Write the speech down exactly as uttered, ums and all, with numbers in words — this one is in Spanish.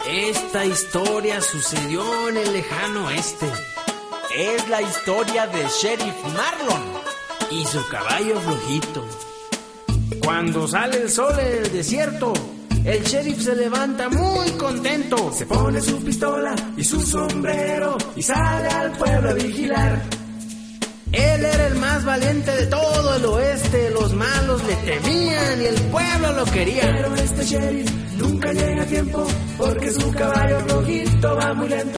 Esta historia sucedió en el lejano oeste. Es la historia del sheriff Marlon y su caballo flojito. Cuando sale el sol en el desierto, el sheriff se levanta muy contento. Se pone su pistola y su sombrero y sale al pueblo a vigilar. Él era el más valiente de todo el oeste. Los malos le temían y el pueblo lo quería. Pero este sheriff nunca llega a tiempo porque su caballo flojito va muy lento.